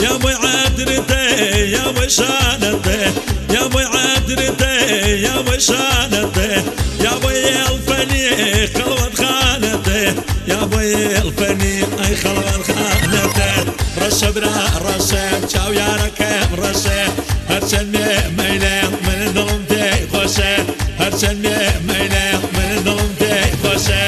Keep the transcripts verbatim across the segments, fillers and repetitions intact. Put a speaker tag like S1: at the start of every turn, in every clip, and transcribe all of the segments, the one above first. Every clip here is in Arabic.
S1: يا ابوي عدرتي يا ابوي شانتي يا ابوي عدرتي يا ابوي شانتي يا ابوي الفني خلوة خانتي يا ابوي الفني اي خلوة خانتي رشا برا رشا تشاو يا ركب رشا هرشن ميلي من ظلمتي خوشي هرشن ميلي من ظلمتي خوشي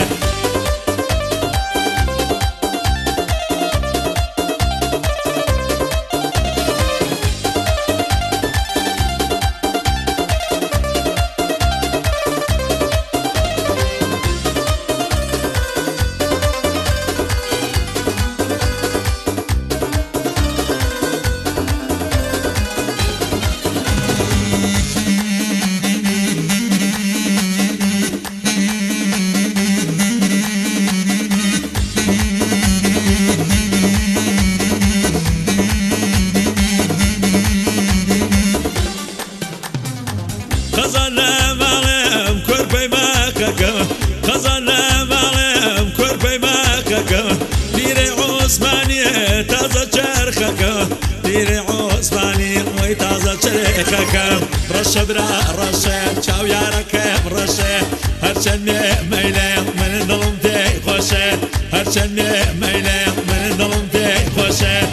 S1: خزانة معلم كربي ماكاكا خزانة معلم كربي ماكاكا ديري عثمانية تازة شرخكا ديري عثمانية وي تازة شرخكا رشا برا رشا تشاو يا ركب رشا هرشن ميلي من ظلمتي خوشي هرشن ميلي من ظلمتي خوشي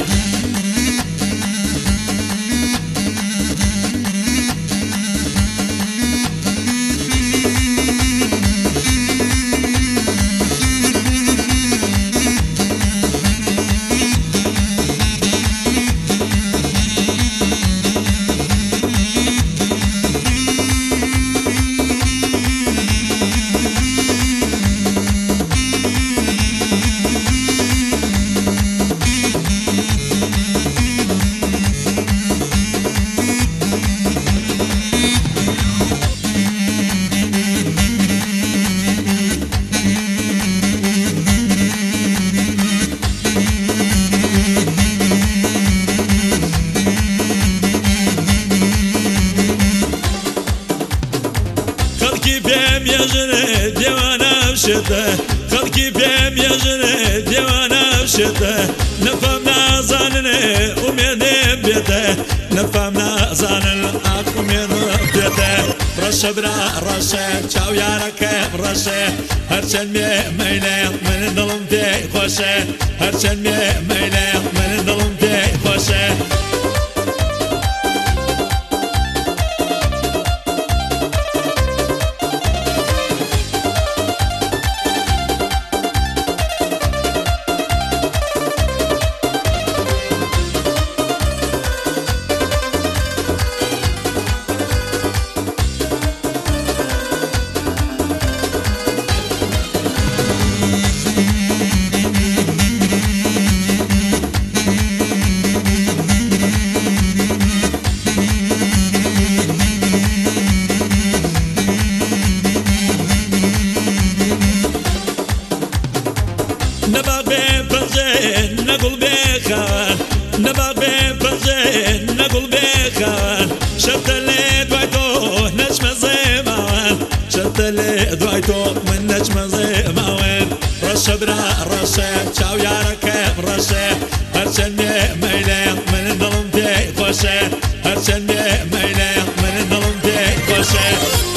S1: خلقي بيم يجري ديوانا بشته خلقي بيم يجري ديوانا بشته نفهمنا زانني وميني بيته نفهمنا زانن اك وميني بيته رشا برا رشا تشاو يا ركب رشا هرشن ميلي من ظلمتي خوشي هرشن ميلي من ظلمتي خوشي نبغ بفرجين نقول بخان نبغ بفرجين نقول بخان شفت اللي دعيتو نجم زيمان شفت اللي دعيتو من نجم زيمان رشا برا رشا تشاو يا ركب رشا هرشن ميلي من ظلمتي خوشي هرشن ميلي من ظلمتي خوشي